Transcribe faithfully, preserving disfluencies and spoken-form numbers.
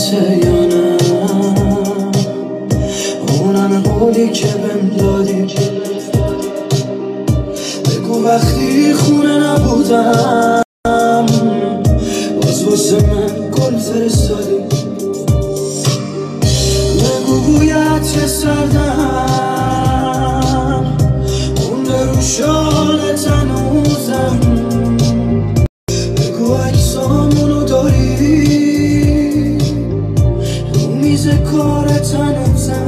درسته یا نه؟ اونم قولی که بهم دادی، بگو وقتی خونه نبودم باز واسه من گل فرستادی. بگو بویت چه سردم مونده رو شالتم،